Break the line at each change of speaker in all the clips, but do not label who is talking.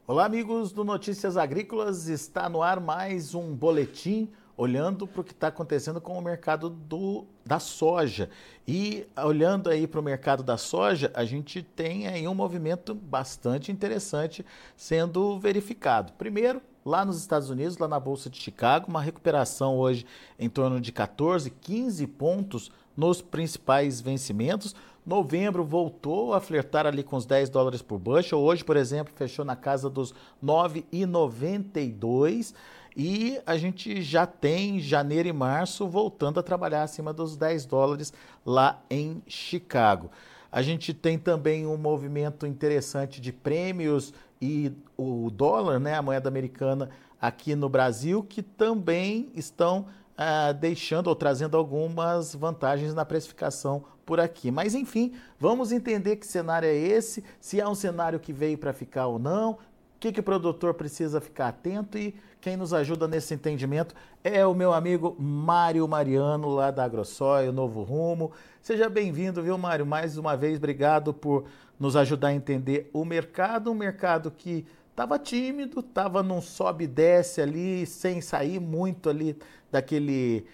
Olá, amigos do Notícias Agrícolas. Está no ar mais um boletim olhando para o que está acontecendo com o mercado da soja. E olhando aí para o mercado da soja, a gente tem aí um movimento bastante interessante sendo verificado. Primeiro, lá nos Estados Unidos, lá na Bolsa de Chicago, uma recuperação hoje em torno de 14, 15 pontos nos principais vencimentos. Novembro voltou a flertar ali com os $10 por bushel. Hoje, por exemplo, fechou na casa dos 9,92 e a gente já tem janeiro e março voltando a trabalhar acima dos $10 lá em Chicago. A gente tem também um movimento interessante de prêmios e o dólar, né, a moeda americana aqui no Brasil, que também estão deixando ou trazendo algumas vantagens na precificação por aqui. Mas enfim, vamos entender que cenário é esse, se é um cenário que veio para ficar ou não, o que o produtor precisa ficar atento, e quem nos ajuda nesse entendimento é o meu amigo Mário Mariano, lá da AgroSoia, Novo Rumo. Seja bem-vindo, viu, Mário? Mais uma vez, obrigado por nos ajudar a entender o mercado, um mercado que estava tímido, estava num sobe e desce ali, sem sair muito ali daquele,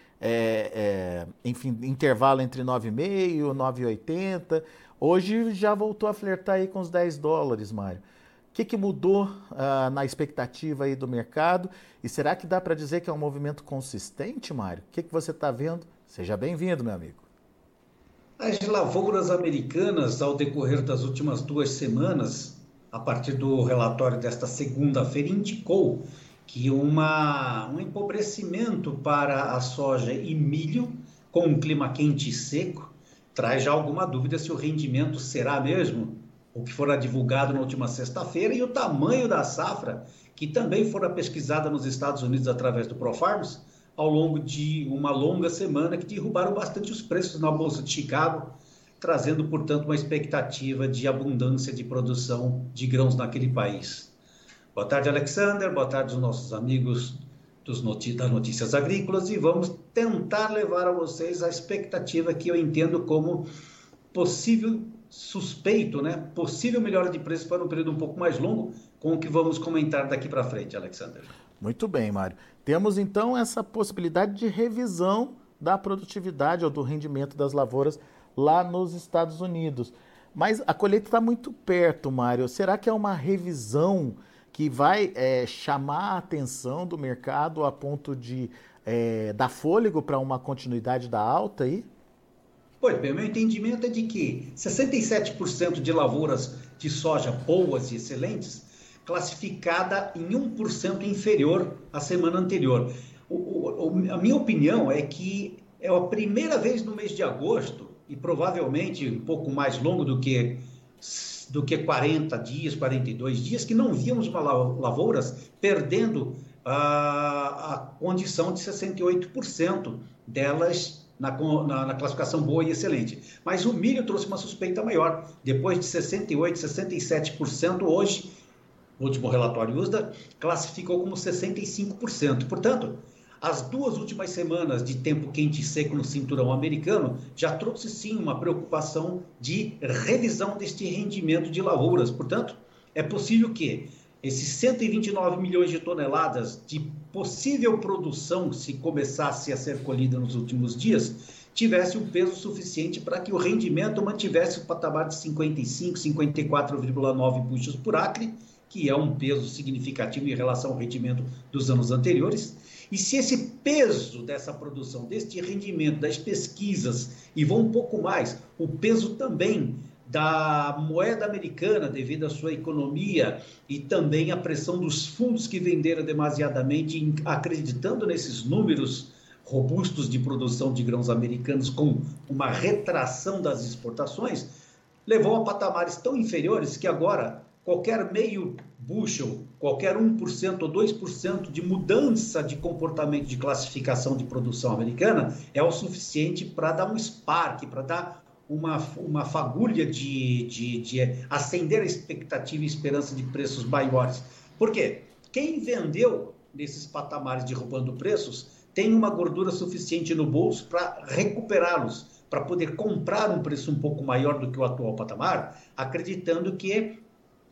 enfim, intervalo entre 9,5 e 9,80. Hoje já voltou a flertar aí com os $10, Mário. O que mudou na expectativa aí do mercado? E será que dá para dizer que é um movimento consistente, Mário? O que você está vendo? Seja bem-vindo, meu amigo.
As lavouras americanas, ao decorrer das últimas 2 semanas, a partir do relatório desta segunda-feira, indicou que um empobrecimento para a soja e milho, com um clima quente e seco, traz já alguma dúvida se o rendimento será mesmo o que fora divulgado na última sexta-feira, e o tamanho da safra, que também fora pesquisada nos Estados Unidos através do ProFarmers, ao longo de uma longa semana, que derrubaram bastante os preços na Bolsa de Chicago, trazendo, portanto, uma expectativa de abundância de produção de grãos naquele país. Boa tarde, Alexander. Boa tarde aos nossos amigos das Notícias Agrícolas, e vamos tentar levar a vocês a expectativa que eu entendo como possível suspeito, né? Possível melhora de preço para um período um pouco mais longo, com o que vamos comentar daqui para frente, Alexander.
Muito bem, Mário. Temos então essa possibilidade de revisão da produtividade ou do rendimento das lavouras lá nos Estados Unidos. Mas a colheita está muito perto, Mário. Será que é uma revisão que vai chamar a atenção do mercado a ponto de dar fôlego para uma continuidade da alta aí?
Pois bem, o meu entendimento é de que 67% de lavouras de soja boas e excelentes, classificada em 1% inferior à semana anterior. A minha opinião é que é a primeira vez no mês de agosto, e provavelmente um pouco mais longo do que 40 dias, 42 dias, que não víamos uma lavouras perdendo a condição de 68% delas na classificação boa e excelente. Mas o milho trouxe uma suspeita maior. Depois de 68%, 67%, hoje, o último relatório USDA classificou como 65%. Portanto, as 2 últimas semanas de tempo quente e seco no cinturão americano já trouxe sim uma preocupação de revisão deste rendimento de lavouras. Portanto, é possível que esses 129 milhões de toneladas de possível produção, se começasse a ser colhida nos últimos dias, tivesse um peso suficiente para que o rendimento mantivesse o patamar de 55, 54,9 bushels por acre, que é um peso significativo em relação ao rendimento dos anos anteriores. E se esse peso dessa produção, deste rendimento, das pesquisas, e vão um pouco mais, o peso também da moeda americana, devido à sua economia, e também a pressão dos fundos que venderam demasiadamente, acreditando nesses números robustos de produção de grãos americanos, com uma retração das exportações, levou a patamares tão inferiores que agora qualquer meio bushel, qualquer 1% ou 2% de mudança de comportamento de classificação de produção americana é o suficiente para dar um spark, para dar uma fagulha de acender a expectativa e esperança de preços maiores. Por quê? Quem vendeu nesses patamares derrubando preços tem uma gordura suficiente no bolso para recuperá-los, para poder comprar um preço um pouco maior do que o atual patamar, acreditando que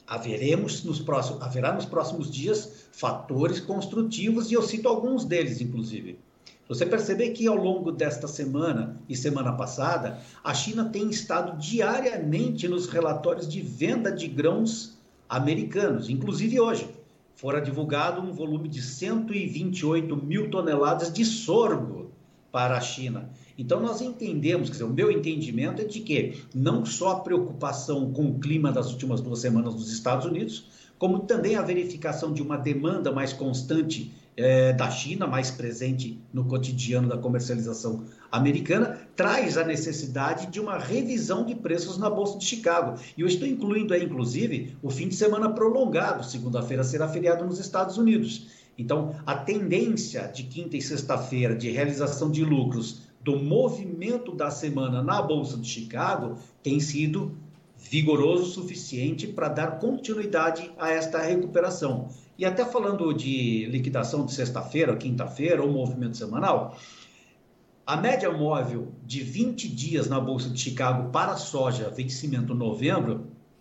Haverá nos próximos dias fatores construtivos, e eu cito alguns deles, inclusive. Você perceber que ao longo desta semana e semana passada, a China tem estado diariamente nos relatórios de venda de grãos americanos. Inclusive hoje, fora divulgado um volume de 128 mil toneladas de sorgo para a China. Então nós entendemos, quer dizer, o meu entendimento é de que não só a preocupação com o clima das últimas 2 semanas nos Estados Unidos, como também a verificação de uma demanda mais constante da China, mais presente no cotidiano da comercialização americana, traz a necessidade de uma revisão de preços na Bolsa de Chicago. E eu estou incluindo aí, inclusive, o fim de semana prolongado. Segunda-feira será feriado nos Estados Unidos. Então, a tendência de quinta e sexta-feira de realização de lucros do movimento da semana na Bolsa de Chicago tem sido vigoroso o suficiente para dar continuidade a esta recuperação. E até falando de liquidação de sexta-feira, quinta-feira ou movimento semanal, a média móvel de 20 dias na Bolsa de Chicago para a soja, vencimento novembro,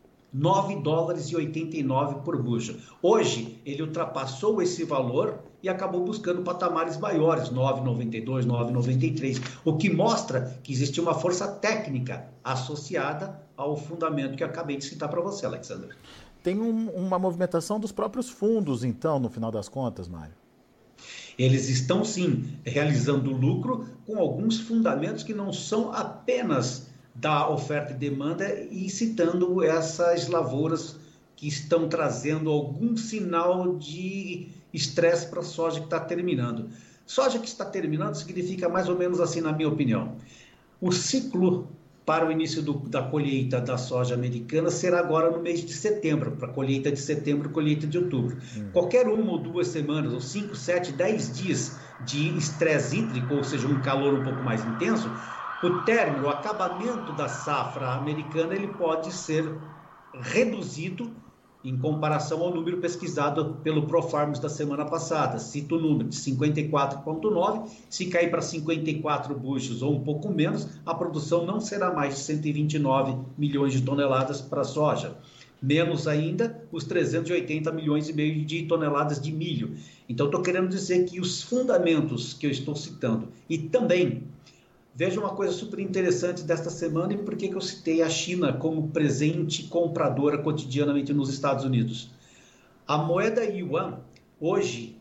$9,89 por bushel. Hoje, ele ultrapassou esse valor e acabou buscando patamares maiores, 9,92, 9,93, o que mostra que existe uma força técnica associada ao fundamento que eu acabei de citar para você, Alexandre.
Tem uma movimentação dos próprios fundos, então, no final das contas, Mário?
Eles estão, sim, realizando lucro com alguns fundamentos que não são apenas da oferta e demanda, e citando essas lavouras que estão trazendo algum sinal de estresse para a soja que está terminando. Soja que está terminando significa mais ou menos assim, na minha opinião. O ciclo para o início da colheita da soja americana será agora no mês de setembro, para a colheita de setembro e colheita de outubro. Qualquer 1 ou 2 semanas, ou 5, 7, 10 dias de estresse hídrico, ou seja, um calor um pouco mais intenso, o término, o acabamento da safra americana, ele pode ser reduzido em comparação ao número pesquisado pelo ProFarmers da semana passada. Cito o número de 54,9, se cair para 54 bushels ou um pouco menos, a produção não será mais de 129 milhões de toneladas para a soja. Menos ainda os 380 milhões e meio de toneladas de milho. Então, estou querendo dizer que os fundamentos que eu estou citando, e também, veja uma coisa super interessante desta semana e por que eu citei a China como presente compradora cotidianamente nos Estados Unidos. A moeda yuan, hoje,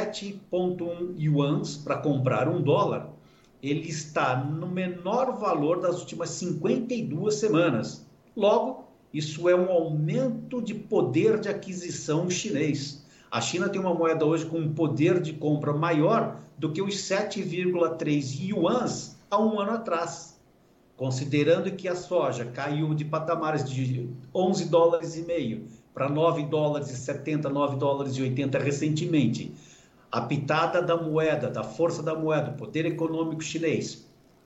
7,1 yuans para comprar $1, ele está no menor valor das últimas 52 semanas. Logo, isso é um aumento de poder de aquisição chinês. A China tem uma moeda hoje com um poder de compra maior do que os 7,3 yuans há um ano atrás, considerando que a soja caiu de patamares de $11,5 para $9,70, $9,80 recentemente. A pitada da moeda, da força da moeda, o poder econômico chinês,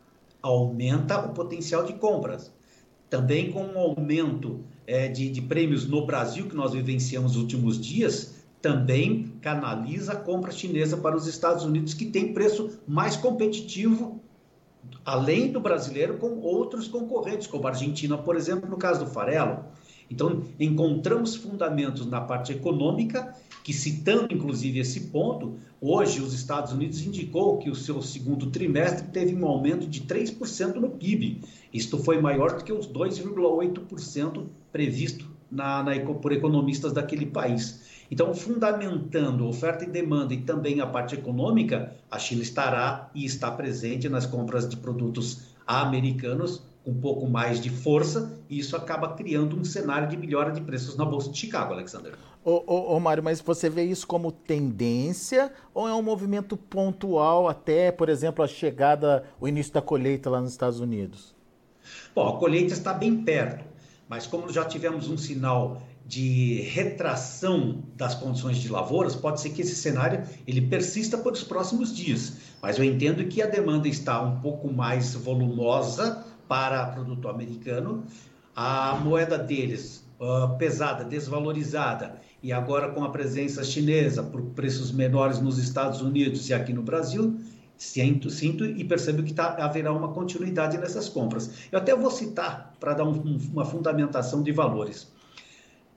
aumenta o potencial de compras. Também com um aumento de prêmios no Brasil, que nós vivenciamos nos últimos dias, também canaliza a compra chinesa para os Estados Unidos, que tem preço mais competitivo, além do brasileiro, com outros concorrentes, como a Argentina, por exemplo, no caso do farelo. Então, encontramos fundamentos na parte econômica, que, citando inclusive esse ponto, hoje os Estados Unidos indicou que o seu segundo trimestre teve um aumento de 3% no PIB. Isto foi maior do que os 2,8% previsto por economistas daquele país. Então, fundamentando oferta e demanda e também a parte econômica, a China estará e está presente nas compras de produtos americanos com um pouco mais de força, e isso acaba criando um cenário de melhora de preços na Bolsa de Chicago, Alexander.
Ô Mário, mas você vê isso como tendência ou é um movimento pontual até, por exemplo, a chegada, o início da colheita lá nos Estados Unidos?
Bom, a colheita está bem perto, mas como já tivemos um sinal de retração das condições de lavouras, pode ser que esse cenário ele persista por os próximos dias. Mas eu entendo que a demanda está um pouco mais volumosa para produto americano. A moeda deles, pesada, desvalorizada, e agora com a presença chinesa por preços menores nos Estados Unidos e aqui no Brasil, sinto e percebo que haverá uma continuidade nessas compras. Eu até vou citar, para dar uma fundamentação de valores.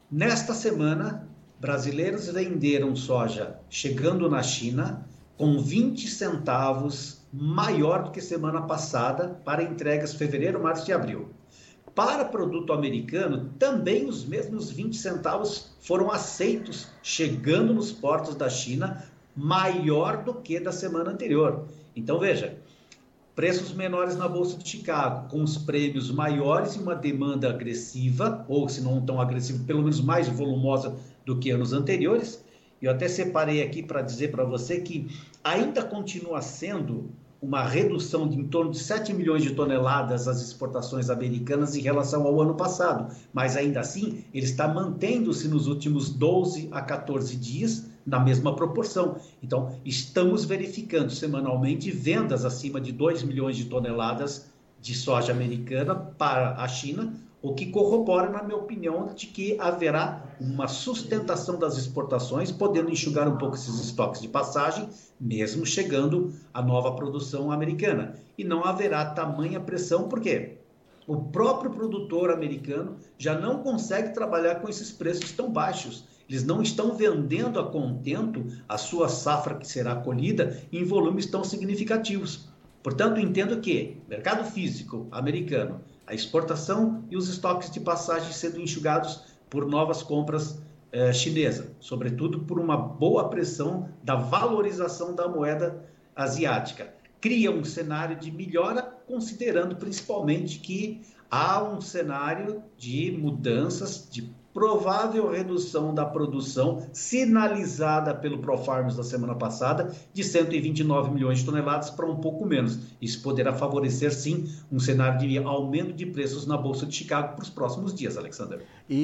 Nesta semana, brasileiros venderam soja chegando na China com 20 centavos maior do que semana passada para entregas fevereiro, março e abril. Para produto americano, também os mesmos 20 centavos foram aceitos chegando nos portos da China, maior do que da semana anterior. Então, veja, preços menores na Bolsa de Chicago, com os prêmios maiores e uma demanda agressiva, ou se não tão agressiva, pelo menos mais volumosa do que anos anteriores. Eu até separei aqui para dizer para você que ainda continua sendo uma redução de em torno de 7 milhões de toneladas as exportações americanas em relação ao ano passado. Mas ainda assim, ele está mantendo-se nos últimos 12 a 14 dias na mesma proporção. Então, estamos verificando semanalmente vendas acima de 2 milhões de toneladas de soja americana para a China, o que corrobora, na minha opinião, de que haverá uma sustentação das exportações, podendo enxugar um pouco esses estoques de passagem, mesmo chegando a nova produção americana. E não haverá tamanha pressão, por quê? O próprio produtor americano já não consegue trabalhar com esses preços tão baixos. Eles não estão vendendo a contento a sua safra que será colhida em volumes tão significativos. Portanto, entendo que mercado físico americano, a exportação e os estoques de passagem sendo enxugados por novas compras chinesas, sobretudo por uma boa pressão da valorização da moeda asiática. Cria um cenário de melhora, considerando principalmente que há um cenário de mudanças, de provável redução da produção sinalizada pelo Profarmers da semana passada de 129 milhões de toneladas para um pouco menos. Isso poderá favorecer, sim, um cenário de aumento de preços na Bolsa de Chicago para os próximos dias, Alexander.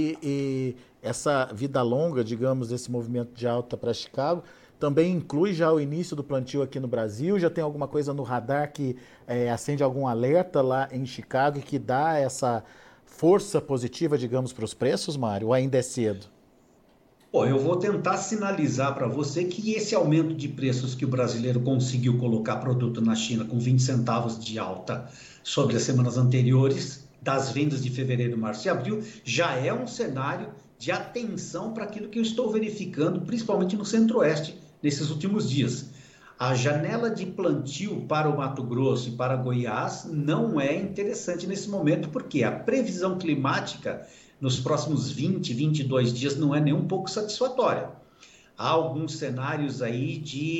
E essa vida longa, digamos, desse movimento de alta para Chicago, também inclui já o início do plantio aqui no Brasil? Já tem alguma coisa no radar que acende algum alerta lá em Chicago e que dá essa força positiva, digamos, para os preços, Mário? Ou ainda é cedo?
Bom, eu vou tentar sinalizar para você que esse aumento de preços que o brasileiro conseguiu colocar produto na China com 20 centavos de alta sobre as semanas anteriores, das vendas de fevereiro, março e abril, já é um cenário de atenção para aquilo que eu estou verificando, principalmente no Centro-Oeste, nesses últimos dias. A janela de plantio para o Mato Grosso e para Goiás não é interessante nesse momento, porque a previsão climática nos próximos 20, 22 dias não é nem um pouco satisfatória. Há alguns cenários aí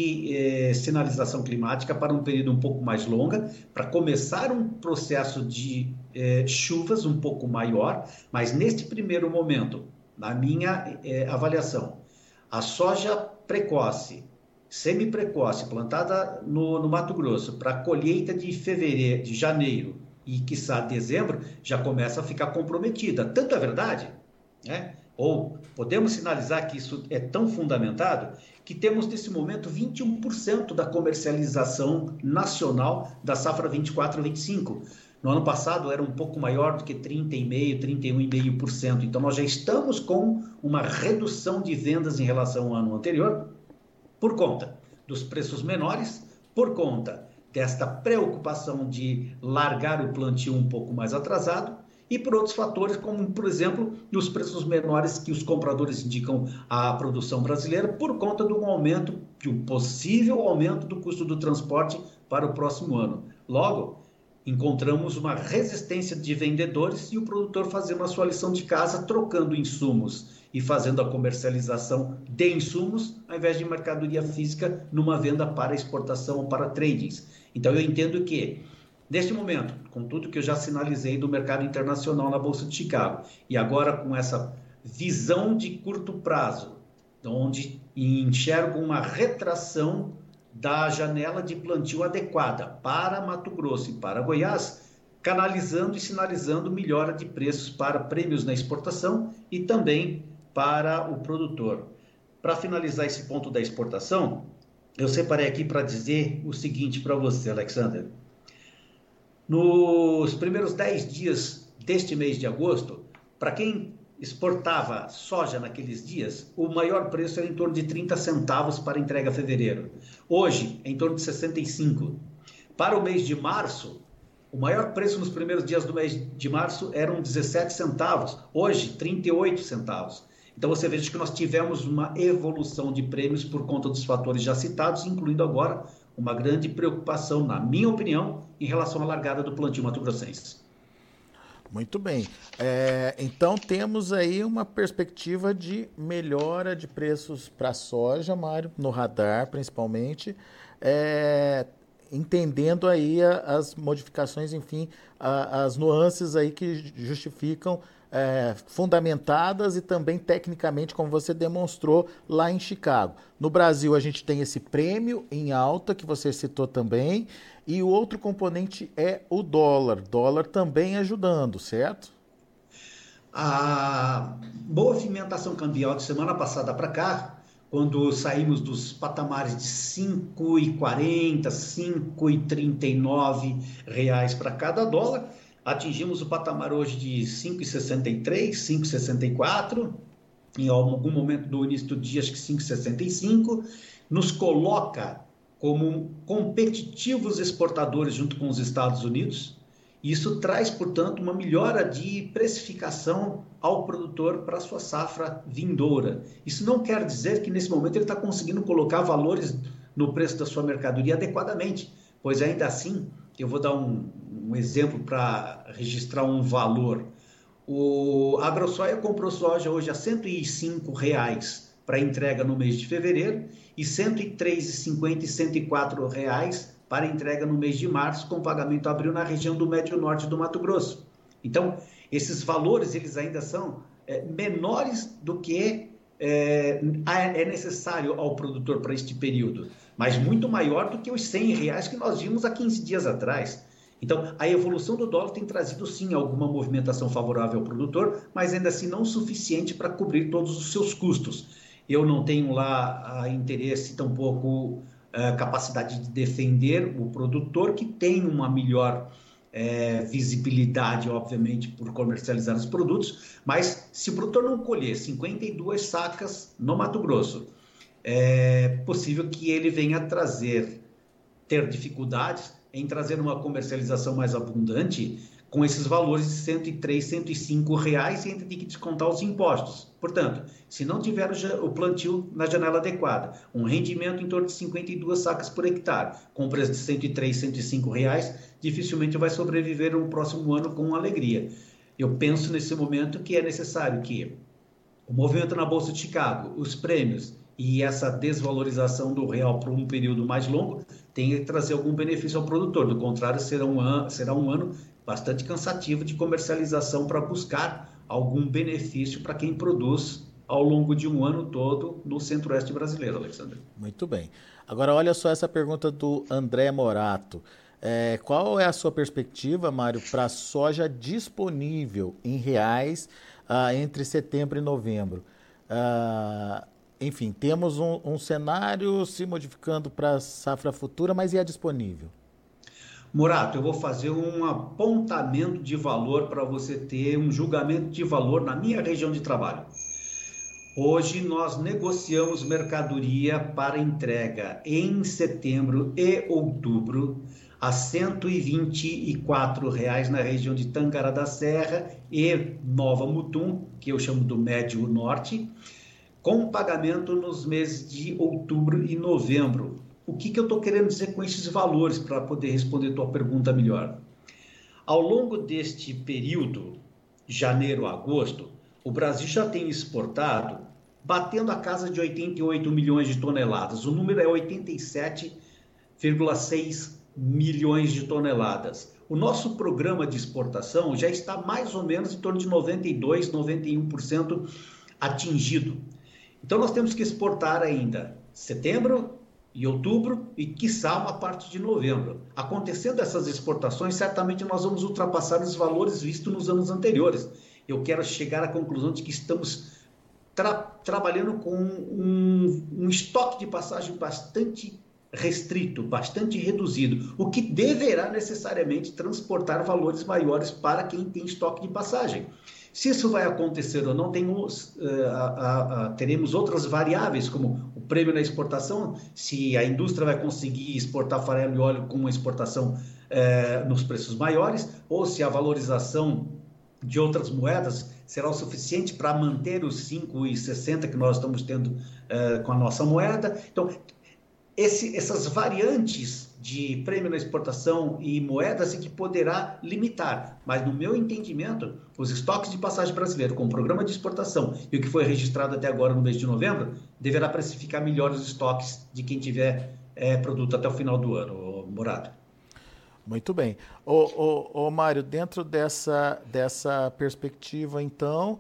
de sinalização climática para um período um pouco mais longo, para começar um processo de chuvas um pouco maior, mas neste primeiro momento, na minha avaliação, a soja precoce, semi-precoce, plantada no Mato Grosso, para colheita de fevereiro, de janeiro e, quiçá, dezembro, já começa a ficar comprometida. Tanto é verdade, né? Ou podemos sinalizar que isso é tão fundamentado que temos, nesse momento, 21% da comercialização nacional da safra 24-25. No ano passado era um pouco maior do que 30,5%, 31,5%. Então, nós já estamos com uma redução de vendas em relação ao ano anterior, por conta dos preços menores, por conta desta preocupação de largar o plantio um pouco mais atrasado e por outros fatores, como, por exemplo, os preços menores que os compradores indicam à produção brasileira por conta de um possível aumento do custo do transporte para o próximo ano. Logo, encontramos uma resistência de vendedores e o produtor fazendo a sua lição de casa, trocando insumos e fazendo a comercialização de insumos, ao invés de mercadoria física, numa venda para exportação ou para tradings. Então, eu entendo que, neste momento, com tudo que eu já sinalizei do mercado internacional na Bolsa de Chicago, e agora com essa visão de curto prazo, onde enxergo uma retração da janela de plantio adequada para Mato Grosso e para Goiás, canalizando e sinalizando melhora de preços para prêmios na exportação e também para o produtor. Para finalizar esse ponto da exportação, eu separei aqui para dizer o seguinte para você, Alexander. Nos primeiros 10 dias deste mês de agosto, para quem exportava soja naqueles dias, o maior preço era em torno de 30 centavos para entrega a fevereiro. Hoje, é em torno de 65. Para o mês de março, o maior preço nos primeiros dias do mês de março eram 17 centavos. Hoje, 38 centavos. Então você veja que nós tivemos uma evolução de prêmios por conta dos fatores já citados, incluindo agora uma grande preocupação, na minha opinião, em relação à largada do plantio mato-grossense.
Muito bem. Então temos aí uma perspectiva de melhora de preços para a soja, Mário, no radar principalmente, entendendo aí as modificações, enfim, as nuances aí que justificam, fundamentadas e também tecnicamente, como você demonstrou lá em Chicago. No Brasil, a gente tem esse prêmio em alta, que você citou também, e o outro componente é o dólar. Dólar também ajudando, certo?
A movimentação cambial de semana passada para cá, quando saímos dos patamares de 5,40, 5,39 reais para cada dólar, atingimos o patamar hoje de 5,63, 5,64, em algum momento do início do dia, acho que 5,65, nos coloca como competitivos exportadores junto com os Estados Unidos. Isso traz, portanto, uma melhora de precificação ao produtor para a sua safra vindoura. Isso não quer dizer que nesse momento ele está conseguindo colocar valores no preço da sua mercadoria adequadamente, pois ainda assim, eu vou dar um exemplo para registrar um valor. O AgroSoia comprou soja hoje a R$ 105 para entrega no mês de fevereiro e R$ 103,50 e R$ 104 para entrega no mês de março, com pagamento abril na região do Médio Norte do Mato Grosso. Então, esses valores eles ainda são menores do que é necessário ao produtor para este período, mas muito maior do que os R$ 100 que nós vimos há 15 dias atrás. Então, a evolução do dólar tem trazido, sim, alguma movimentação favorável ao produtor, mas ainda assim não suficiente para cobrir todos os seus custos. Eu não tenho lá interesse, tampouco capacidade de defender o produtor, que tem uma melhor visibilidade, obviamente, por comercializar os produtos, mas se o produtor não colher 52 sacas no Mato Grosso, é possível que ele venha ter dificuldades em trazer uma comercialização mais abundante com esses valores de R$ 103, R$ 105 e ainda tem que descontar os impostos. Portanto, se não tiver o plantio na janela adequada, um rendimento em torno de 52 sacas por hectare, com preço de R$ 103, R$ 105, dificilmente vai sobreviver no próximo ano com alegria. Eu penso nesse momento que é necessário que o movimento na Bolsa de Chicago, os prêmios e essa desvalorização do real por um período mais longo tenha que trazer algum benefício ao produtor. Do contrário, será um ano bastante cansativo de comercialização para buscar algum benefício para quem produz ao longo de um ano todo no centro-oeste brasileiro, Alexandre.
Muito bem. Agora, olha só essa pergunta do André Morato. Qual é a sua perspectiva, Mário, para a soja disponível em reais entre setembro e novembro? Enfim, temos um cenário se modificando para a safra futura, mas e a disponível?
Morato, eu vou fazer um apontamento de valor para você ter um julgamento de valor na minha região de trabalho. Hoje nós negociamos mercadoria para entrega em setembro e outubro a R$ 124 na região de Tangará da Serra e Nova Mutum, que eu chamo do Médio Norte, com pagamento nos meses de outubro e novembro. O que eu estou querendo dizer com esses valores para poder responder a tua pergunta melhor? Ao longo deste período, janeiro a agosto, o Brasil já tem exportado, batendo a casa de 88 milhões de toneladas. O número é 87,6 milhões de toneladas. O nosso programa de exportação já está mais ou menos em torno de 92%, 91% atingido. Então nós temos que exportar ainda setembro e outubro e, quiçá, uma parte de novembro. Acontecendo essas exportações, certamente nós vamos ultrapassar os valores vistos nos anos anteriores. Eu quero chegar à conclusão de que estamos trabalhando com um estoque de passagem bastante restrito, bastante reduzido, o que deverá necessariamente transportar valores maiores para quem tem estoque de passagem. Se isso vai acontecer ou não, teremos outras variáveis, como o prêmio na exportação, se a indústria vai conseguir exportar farelo e óleo com uma exportação nos preços maiores, ou se a valorização de outras moedas será o suficiente para manter os 5,60 que nós estamos tendo com a nossa moeda. Então, essas variantes de prêmio na exportação e moedas é que poderá limitar. Mas, no meu entendimento, os estoques de passagem brasileiro com o programa de exportação e o que foi registrado até agora no mês de novembro, deverá precificar melhor os estoques de quem tiver produto até o final do ano, Morato.
Muito bem. Mário, dentro dessa perspectiva, então,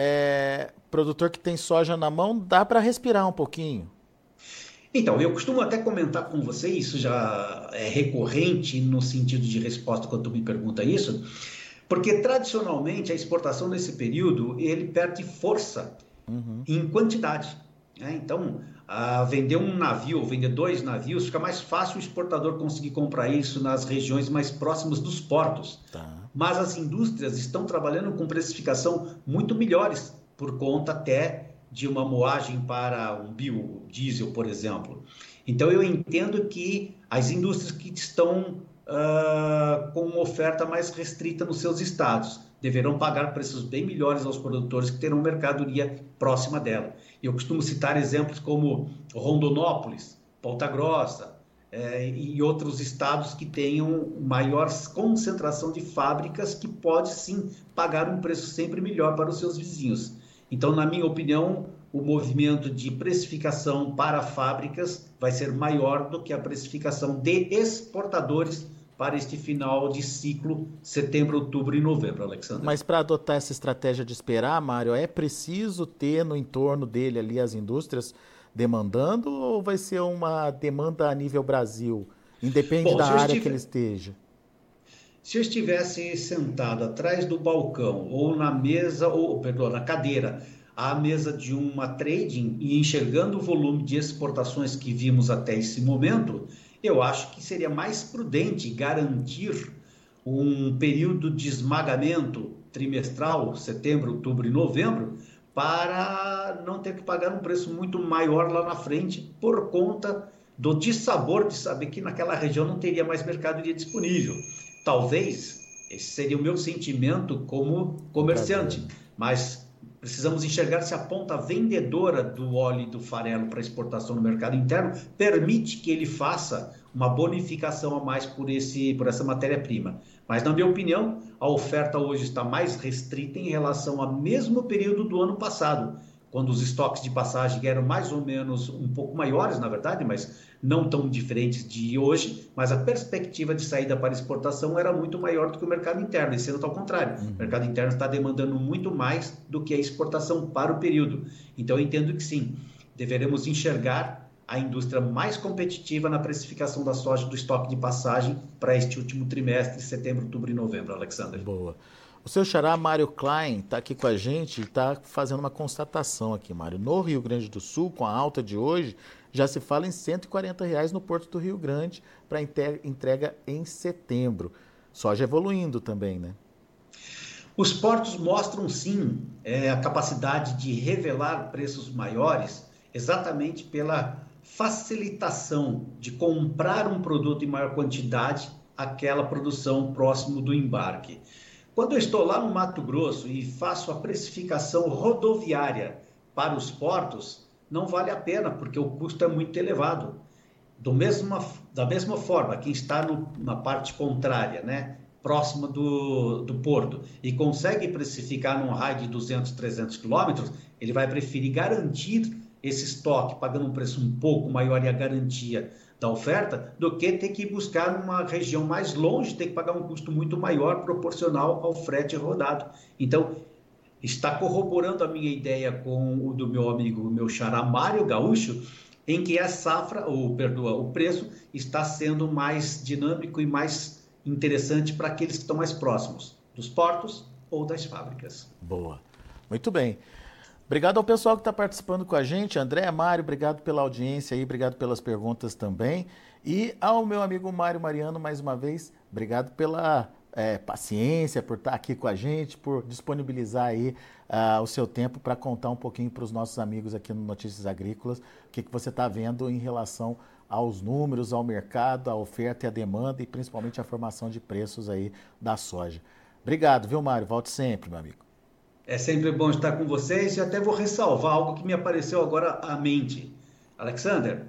produtor que tem soja na mão, dá para respirar um pouquinho?
Então, eu costumo até comentar com você, isso já é recorrente no sentido de resposta quando tu me pergunta isso, porque tradicionalmente a exportação nesse período, ele perde força em quantidade, né? Então, vender um navio ou vender 2 navios, fica mais fácil o exportador conseguir comprar isso nas regiões mais próximas dos portos.
Tá.
Mas as indústrias estão trabalhando com precificação muito melhores, por conta até de uma moagem para um biodiesel, por exemplo. Então, eu entendo que as indústrias que estão com uma oferta mais restrita nos seus estados deverão pagar preços bem melhores aos produtores que terão mercadoria próxima dela. Eu costumo citar exemplos como Rondonópolis, Ponta Grossa, e outros estados que tenham maior concentração de fábricas que pode sim pagar um preço sempre melhor para os seus vizinhos. Então, na minha opinião, o movimento de precificação para fábricas vai ser maior do que a precificação de exportadores para este final de ciclo, setembro, outubro e novembro, Alexandre.
Mas para adotar essa estratégia de esperar, Mário, é preciso ter no entorno dele ali as indústrias demandando ou vai ser uma demanda a nível Brasil? Independe da área que ele esteja.
Se eu estivesse sentado atrás do balcão ou na mesa, na cadeira, à mesa de uma trading e enxergando o volume de exportações que vimos até esse momento, eu acho que seria mais prudente garantir um período de esmagamento trimestral, setembro, outubro e novembro, para não ter que pagar um preço muito maior lá na frente por conta do dissabor de saber que naquela região não teria mais mercadoria disponível. Talvez esse seria o meu sentimento como comerciante, mas precisamos enxergar se a ponta vendedora do óleo e do farelo para exportação no mercado interno permite que ele faça uma bonificação a mais por essa matéria-prima. Mas, na minha opinião, a oferta hoje está mais restrita em relação ao mesmo período do ano passado, quando os estoques de passagem eram mais ou menos um pouco maiores, na verdade, mas não tão diferentes de hoje, mas a perspectiva de saída para exportação era muito maior do que o mercado interno. Esse ano está ao contrário. O mercado interno está demandando muito mais do que a exportação para o período. Então, eu entendo que sim, deveremos enxergar a indústria mais competitiva na precificação da soja do estoque de passagem para este último trimestre, setembro, outubro e novembro, Alexandre.
Boa. O seu xará, Mário Klein, está aqui com a gente e está fazendo uma constatação aqui, Mário. No Rio Grande do Sul, com a alta de hoje, já se fala em R$ 140 no Porto do Rio Grande para entrega em setembro. Soja evoluindo também, né?
Os portos mostram, sim, a capacidade de revelar preços maiores exatamente pela facilitação de comprar um produto em maior quantidade, aquela produção próximo do embarque. Quando eu estou lá no Mato Grosso e faço a precificação rodoviária para os portos, não vale a pena, porque o custo é muito elevado. Da mesma forma, quem está na parte contrária, né, próxima do porto, e consegue precificar num raio de 200, 300 quilômetros, ele vai preferir garantir esse estoque, pagando um preço um pouco maior e a garantia da oferta, do que ter que buscar numa região mais longe, ter que pagar um custo muito maior proporcional ao frete rodado. Então, está corroborando a minha ideia com o do meu amigo, meu xará Mário Gaúcho, em que a safra, o preço está sendo mais dinâmico e mais interessante para aqueles que estão mais próximos dos portos ou das fábricas.
Boa. Muito bem. Obrigado ao pessoal que está participando com a gente. André, Mário, obrigado pela audiência aí, obrigado pelas perguntas também. E ao meu amigo Mário Mariano, mais uma vez, obrigado pela paciência, por estar aqui com a gente, por disponibilizar aí o seu tempo para contar um pouquinho para os nossos amigos aqui no Notícias Agrícolas, o que você está vendo em relação aos números, ao mercado, à oferta e à demanda e principalmente a formação de preços aí da soja. Obrigado, viu, Mário? Volte sempre, meu amigo.
É sempre bom estar com vocês e até vou ressalvar algo que me apareceu agora à mente. Alexander,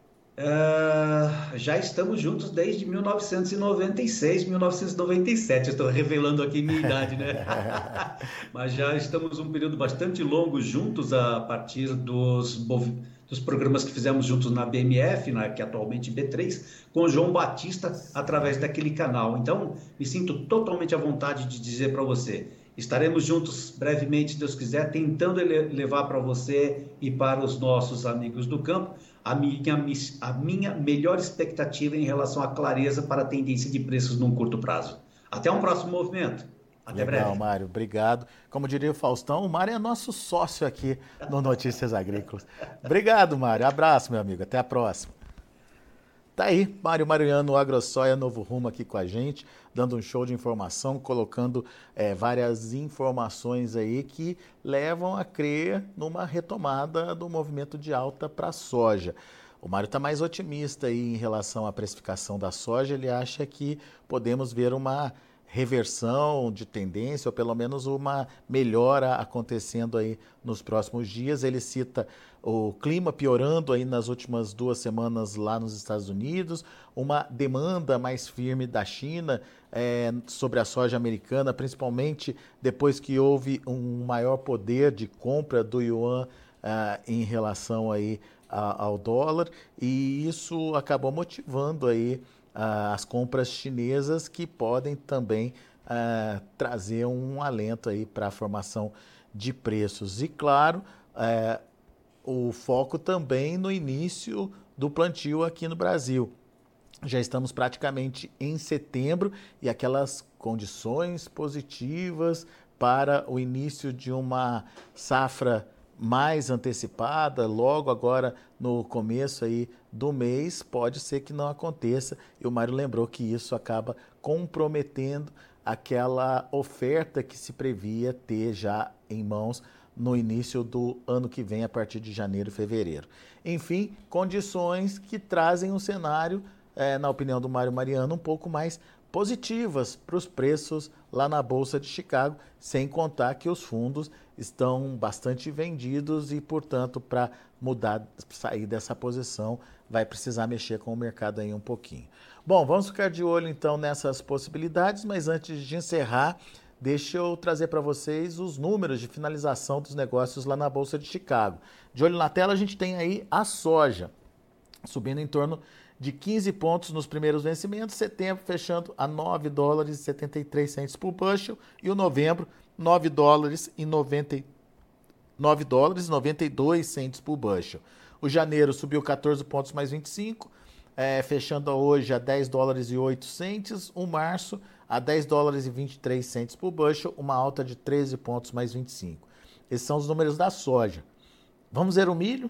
já estamos juntos desde 1996, 1997. Estou revelando aqui minha idade, né? Mas já estamos um período bastante longo juntos a partir dos programas que fizemos juntos na BMF, que é atualmente B3, com o João Batista através daquele canal. Então, me sinto totalmente à vontade de dizer para você. Estaremos juntos brevemente, se Deus quiser, tentando levar para você e para os nossos amigos do campo a minha melhor expectativa em relação à clareza para a tendência de preços num curto prazo. Até um próximo movimento. Até
Legal,
breve.
Mário, obrigado. Como diria o Faustão, o Mário é nosso sócio aqui no Notícias Agrícolas. Obrigado, Mário. Abraço, meu amigo. Até a próxima. Tá aí, Mário Mariano, o AgroSoia Novo Rumo aqui com a gente, dando um show de informação, colocando várias informações aí que levam a crer numa retomada do movimento de alta para a soja. O Mário está mais otimista aí em relação à precificação da soja, ele acha que podemos ver uma reversão de tendência, ou pelo menos uma melhora acontecendo aí nos próximos dias. Ele cita o clima piorando aí nas últimas 2 semanas lá nos Estados Unidos, uma demanda mais firme da China sobre a soja americana, principalmente depois que houve um maior poder de compra do yuan em relação aí ao dólar, e isso acabou motivando aí as compras chinesas, que podem também trazer um alento aí para a formação de preços. E claro, o foco também no início do plantio aqui no Brasil. Já estamos praticamente em setembro e aquelas condições positivas para o início de uma safra mais antecipada, logo agora no começo aí do mês, pode ser que não aconteça. E o Mário lembrou que isso acaba comprometendo aquela oferta que se previa ter já em mãos no início do ano que vem, a partir de janeiro e fevereiro. Enfim, condições que trazem um cenário, na opinião do Mário Mariano, um pouco mais positivas para os preços lá na Bolsa de Chicago, sem contar que os fundos estão bastante vendidos e, portanto, para sair dessa posição, vai precisar mexer com o mercado aí um pouquinho. Bom, vamos ficar de olho então nessas possibilidades, mas antes de encerrar, deixa eu trazer para vocês os números de finalização dos negócios lá na Bolsa de Chicago. De olho na tela, a gente tem aí a soja subindo em torno de 15 pontos nos primeiros vencimentos, setembro fechando a 9 dólares e 73 centes por bushel, e o novembro 9 dólares e 92 centes por bushel. O janeiro subiu 14 pontos mais 25, fechando hoje a 10 dólares e 8 centes. O março a 10 dólares e 23 centes por bushel, uma alta de 13 pontos mais 25. Esses são os números da soja. Vamos ver o milho?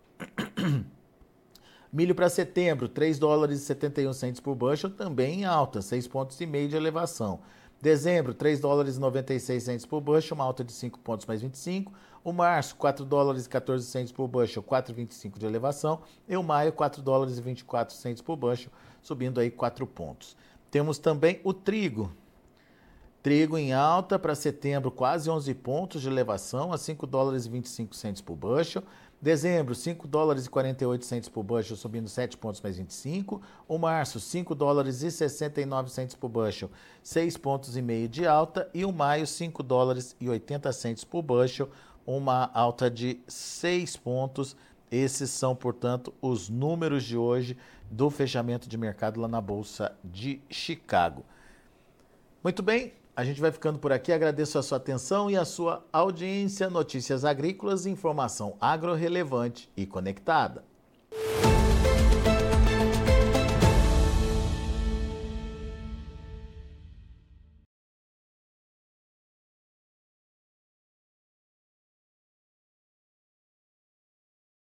Milho para setembro, 3 dólares e 71 centes por bushel, também em alta, 6,5 pontos de elevação. Dezembro, 3 dólares e 96 centes por bushel, uma alta de 5 pontos mais 25. O março, 4 dólares e 14 centes por bushel, 4,25 de elevação. E o maio, 4 dólares e 24 centes por bushel, subindo aí 4 pontos. Temos também o trigo. Trigo em alta para setembro, quase 11 pontos de elevação, a 5 dólares e 25 centes por bushel. Dezembro, 5 dólares e 48 centes por bushel, subindo 7 pontos mais 25. O março, 5 dólares e 69 centes por bushel, 6,5 pontos de alta. E o maio, 5 dólares e 80 centes por bushel, uma alta de 6 pontos. Esses são, portanto, os números de hoje do fechamento de mercado lá na Bolsa de Chicago. Muito bem. A gente vai ficando por aqui, agradeço a sua atenção e a sua audiência. Notícias Agrícolas, informação agro relevante e conectada.